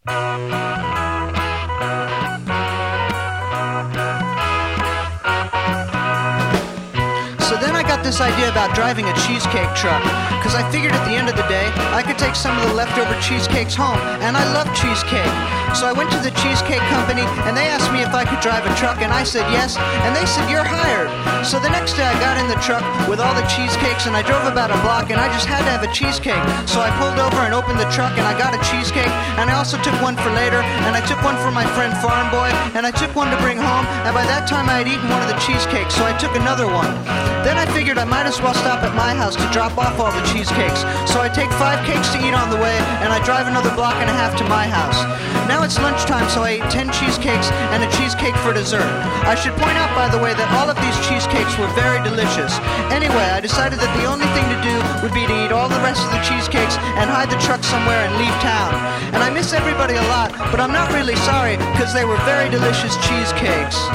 So then I got this idea about driving a cheesecake truck, because I figured at the end of the day, I could take some of the leftover cheesecakes home, and I love cheesecake. So I went to the cheesecake company, and they asked me if I could drive a truck, and I said yes, and they said, "You're hired." So the next day I got in the truck with all the cheesecakes, and I drove about a block, and I just had to have a cheesecake. So I pulled over and opened the truck, and I got a cheesecake, and I also took one for later, and I took one for my friend Farm Boy, and I took one to bring home, and by that time I had eaten one of the cheesecakes, so I took another one. Then I figured I might as well stop at my house to drop off all the cheesecakes. So I take 5 cakes to eat on the way, and I drive another block and a half to my house. Now it's lunchtime, so I ate 10 cheesecakes and a cheesecake for dessert. I should point out, by the way, that all of these cheesecakes were very delicious. Anyway, I decided that the only thing to do would be to eat all the rest of the cheesecakes and hide the truck somewhere and leave town. And I miss everybody a lot, but I'm not really sorry, because they were very delicious cheesecakes.